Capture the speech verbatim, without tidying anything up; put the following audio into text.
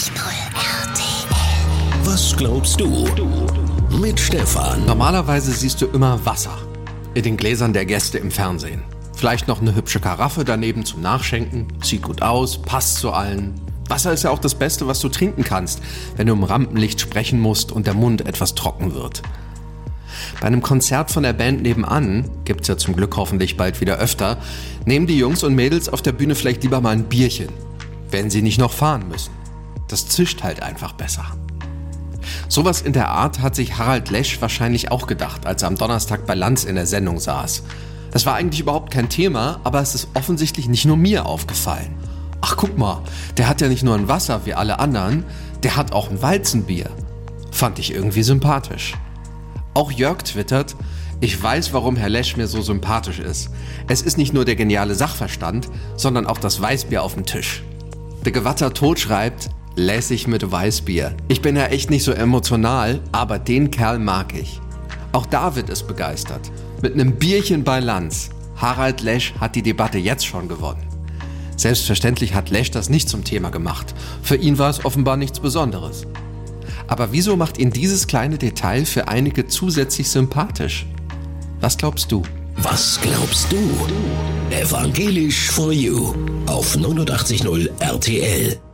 R T L. Was glaubst du? Mit Stefan. Normalerweise siehst du immer Wasser in den Gläsern der Gäste im Fernsehen. Vielleicht noch eine hübsche Karaffe daneben zum Nachschenken. Sieht gut aus, passt zu allen. Wasser ist ja auch das Beste, was du trinken kannst, wenn du im Rampenlicht sprechen musst und der Mund etwas trocken wird. Bei einem Konzert von der Band nebenan, gibt's ja zum Glück hoffentlich bald wieder öfter, nehmen die Jungs und Mädels auf der Bühne vielleicht lieber mal ein Bierchen, wenn sie nicht noch fahren müssen. Das zischt halt einfach besser. Sowas in der Art hat sich Harald Lesch wahrscheinlich auch gedacht, als er am Donnerstag bei Lanz in der Sendung saß. Das war eigentlich überhaupt kein Thema, aber es ist offensichtlich nicht nur mir aufgefallen. Ach, guck mal, der hat ja nicht nur ein Wasser wie alle anderen, der hat auch ein Weizenbier. Fand ich irgendwie sympathisch. Auch Jörg twittert: Ich weiß, warum Herr Lesch mir so sympathisch ist. Es ist nicht nur der geniale Sachverstand, sondern auch das Weißbier auf dem Tisch. Der Gewatter Tod schreibt: Lässig mit Weißbier. Ich bin ja echt nicht so emotional, aber den Kerl mag ich. Auch David ist begeistert. Mit einem Bierchen bei Lanz. Harald Lesch hat die Debatte jetzt schon gewonnen. Selbstverständlich hat Lesch das nicht zum Thema gemacht. Für ihn war es offenbar nichts Besonderes. Aber wieso macht ihn dieses kleine Detail für einige zusätzlich sympathisch? Was glaubst du? Was glaubst du? Evangelisch for You auf neunundachtzig Komma null R T L.